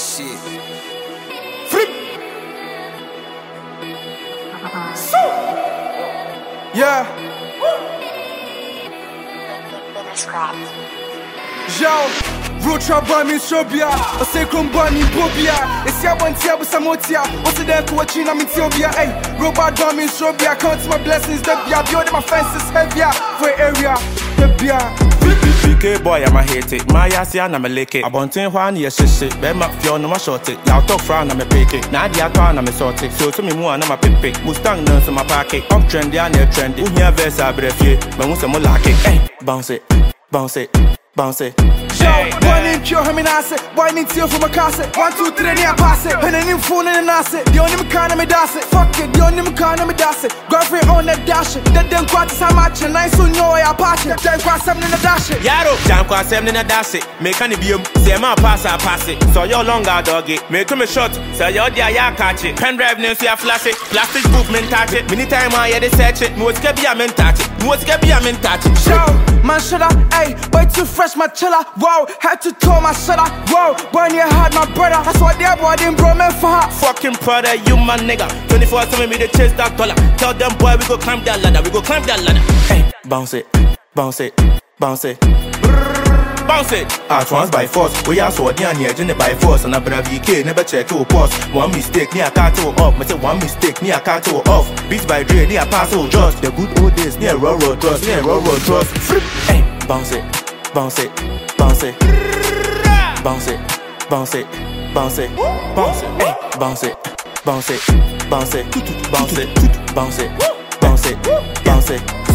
shit. Flip. So. Yeah. Yo. Road trap boy me Shobia, I say come boy me Bobia. It's ya one tia with Samotia. What's the there to watch in I'm in Tiobia? Hey, robot boy me Shobia. Count my blessings, the bia. Beyond my fences heavier for area. The bia. BK boy, I'm a hate it. My ass, I'm a lick it. I want to one year shit. Bear my feel no more short it. Y'all talk frown, I'm a pick it. Now the other I'm a sort it. So to me, more, I'm a pick. Mustang nurse on my pocket. Up trendy, I'm near trendy. Who near verse, I breath ye. But once I'm like it. Hey, bounce it, bounce it, bounce it. Yo, boy need cure him in acid. Boy need tear from a cassette. 1, 2, 3, near pass it. And then him phone in an asset. The only kind of me das it. Fuck it, the only kind of me das it. Girlfriend on the dash it. Then them quarters how much and I soon know I patch it. Then cross something in the dash it. Yaro, jam cross them in a dash it. Make any beam, say my pass, I pass it. So you're longer doggy. Make him a shot, so you're there, ya catch it. Pen drive nails, ya flash it. Plastic movement touch it. Many time I hear they search it. Most get be a men touch it. Most get be a men touch it. Yo, man, shoulda, ayy, boy too fresh, my chiller. Wow, had to tell my shoulda. Wow, boy, you had my brother. That's what they boy didn't bro man for her. Fucking brother, you my nigga. 24/7 me they chase that dollar. Tell them boy we go climb that ladder. We go climb that ladder. Hey, bounce it, bounce it, bounce it. Bounce it. At once by force. We are so near near by force. And a brave VK never check your pause. One mistake near carto off. I say one mistake near carto off. Beats by Dre near Paso just. The good old days near railroad trust. Near railroad trust. Hey, bounce it, bounce it, bounce it. Bounce it, bounce it, bounce it, bounce it, hey, bounce it, bounce it, bounce it, bounce it, bounce it, bounce it, bounce it.